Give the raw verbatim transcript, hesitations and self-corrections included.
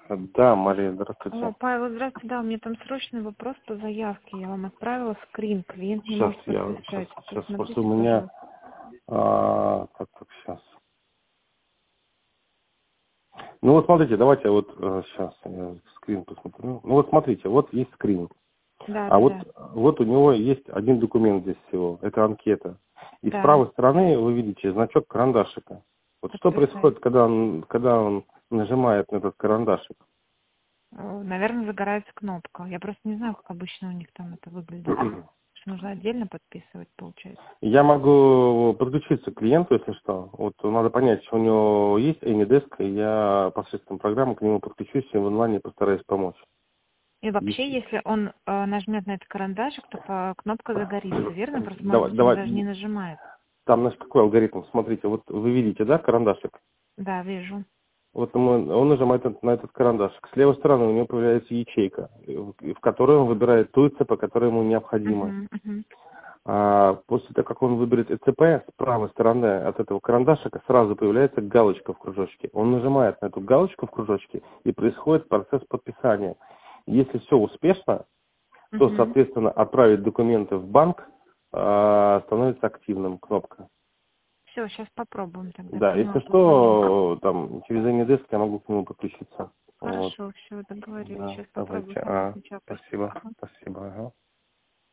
Да, Мария, здравствуйте. Алло, Павел, здравствуйте. Да, у меня там срочный вопрос по заявке. Я вам отправила скрин. Клиент не Сейчас может я, подписать. сейчас, сейчас, просто Посмотрите, у меня, пожалуйста. а, так, так, сейчас. Ну вот смотрите, давайте вот э, сейчас я скрин посмотрю. Ну вот смотрите, вот есть скрин. Да, А да, вот, да. вот у него есть один документ здесь всего. Это анкета. И с Да, правой стороны вы видите значок карандашика. Вот что подписать. происходит, когда он, когда он нажимает на этот карандашик? Э, Наверное, загорается кнопка. Я просто не знаю, как обычно у них там это выглядит. Что нужно отдельно подписывать, получается. Я могу подключиться к клиенту, если что. Вот надо понять, что у него есть AnyDesk, и я посредством программы к нему подключусь и в онлайне постараюсь помочь. И вообще, Если- если он э, нажмет на этот карандашик, то по- кнопка загорится, верно? Просто, может Давай, быть, он давай. даже не нажимает. Там наш какой алгоритм? Смотрите, вот вы видите, да, карандашик? Да, вижу. Вот он, он нажимает на на этот карандашик. С левой стороны у него появляется ячейка, в в которой он выбирает ту ЭЦП, которая ему необходима. Угу, угу. А после того, как он выберет ЭЦП, с правой стороны от этого карандашика сразу появляется галочка в кружочке. Он нажимает на эту галочку в кружочке, и происходит процесс подписания. Если все успешно, то, Угу. соответственно, отправить документы в банк а, становится активным кнопка. Все, сейчас попробуем тогда. Да, Поняла, если позвоню. что, там через AnyDesk я могу к нему подключиться. Вот. Хорошо, все, договорились. Да, Сейчас попробую давайте. сама А, сначала. спасибо, Ага. спасибо. Ага.